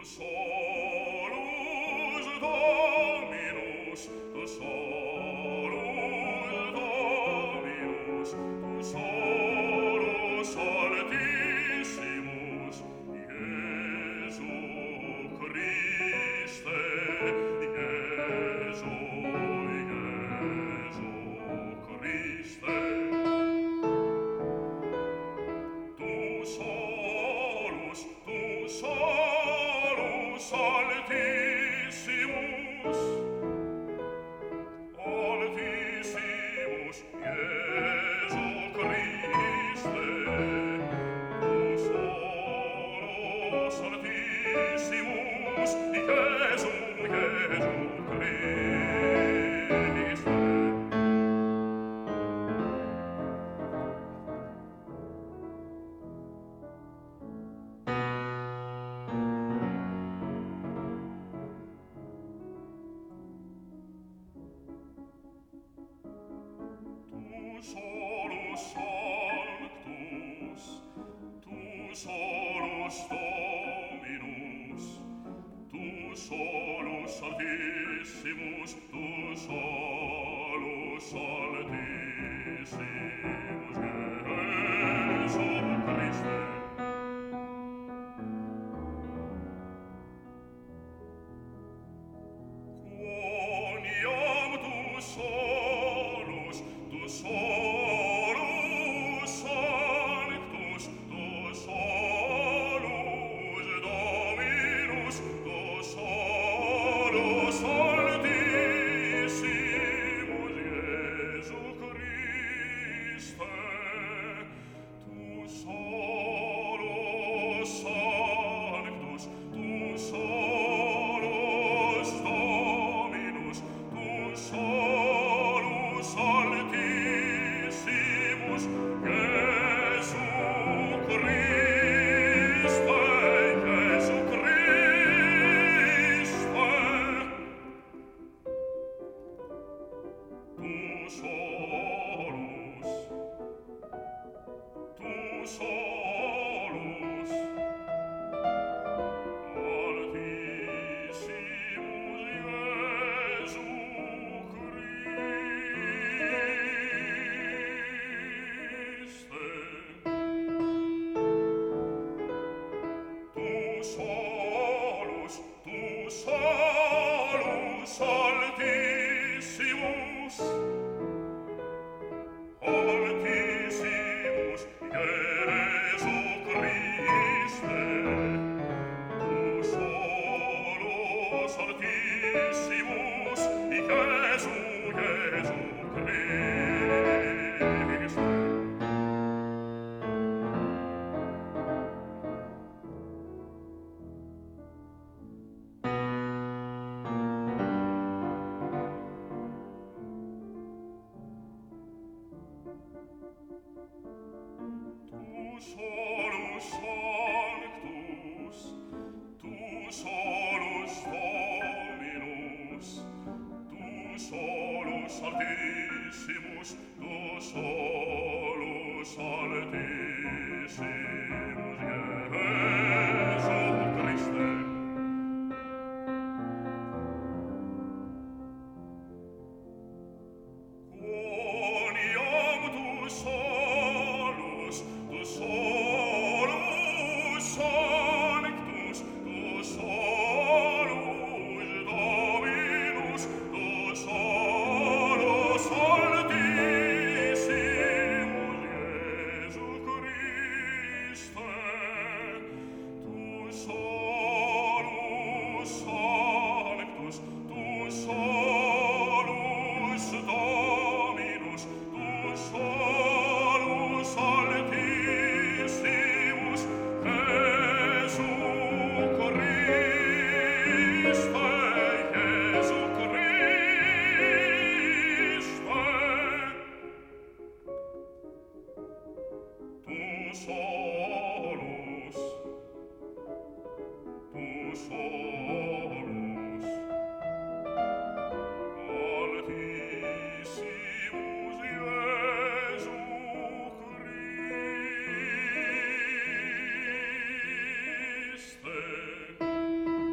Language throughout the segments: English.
solus Dominus, tu solus Dominus, tu solus Altissimus, Iesu Christe, Iesu, Iesu Christe. Tu solus Altissimus, Altissimus, Iesu Christe, tu solus Altissimus, Iesu, Iesu Christe. Solus Sanctus, tu solus Dominus, tu solus Altissimus, tu solus Altissimus, Iesu Christe. Quoniam tu solus Sanctus, tu solus Dominus, tu solus Altissimus, Iesu Christe, tu solus Sanctus, tu solus Dominus, tu solus Altissimus, Iesu Christe, Iesu Christe. Tu solus Altissimus, Iesu Christe. Tu solus Altissimus, Altissimus, Iesu Christe, tu solus Altissimus, Iesu, Iesu Christe. Tu solus Sanctus, tu solus Dominus, tu solus Altissimus, tu solus Altissimus, Iesu Christe. Quoniam tu solus Sanctus, tu solus Dominus, tu solus Altissimus, Iesu Christe, tu solus Sanctus, tu solus Dominus, tu solus Altissimus, Iesu Christe, Iesu Christe. Tu solus Altissimus, Iesu Christe.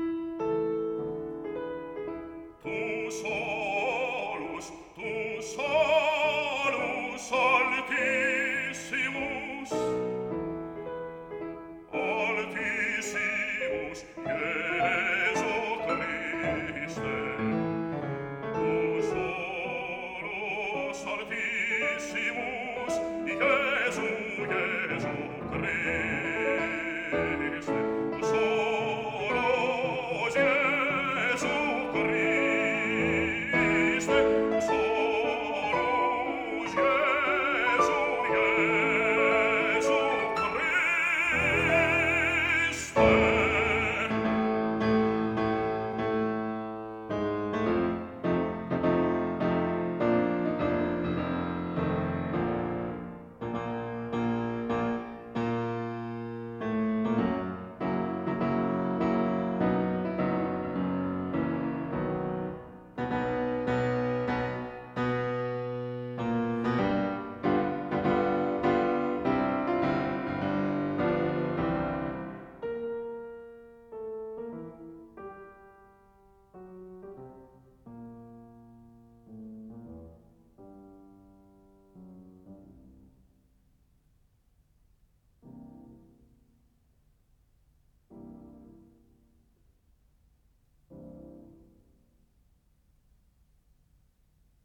Iesus,